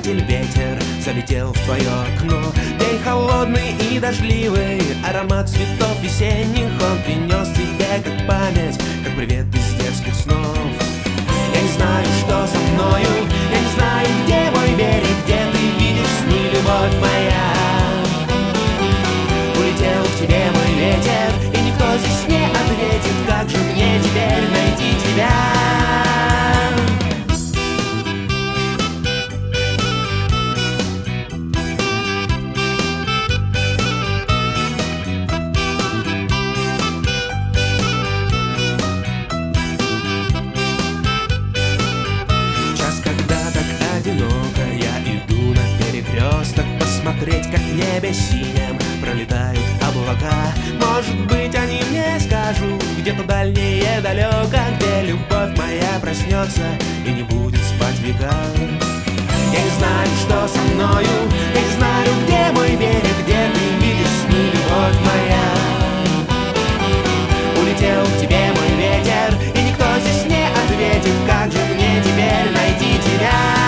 искатель, ветер залетел в твое окно. День холодный и дождливый, аромат цветов весенних, он принес тебе как память, как привет из детских снов. Я не знаю, что со мною, я не знаю, где мой берег, где ты видишь сны, любовь моя. Улетел к тебе мой ветер, и никто здесь не ответит, как же мне теперь найти тебя. Смотреть, как в небе синем пролетают облака. Может быть, они мне скажут где-то дальнее, далеко, где любовь моя проснется и не будет спать в веках. Я не знаю, что со мною, я не знаю, где мой берег, где ты видишь сны, любовь моя. Улетел к тебе мой ветер, и никто здесь не ответит, как же мне теперь найти тебя.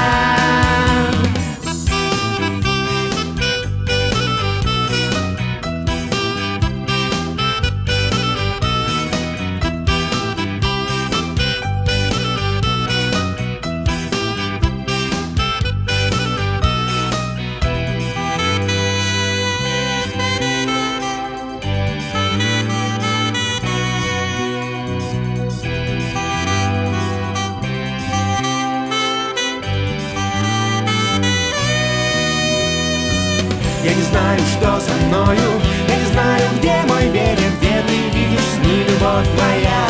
Я не знаю, что со мною, я не знаю, где мой берег, где ты видишь сны, любовь моя.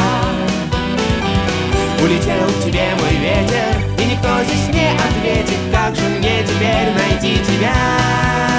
Улетел к тебе мой ветер, и никто здесь не ответит, как же мне теперь найти тебя.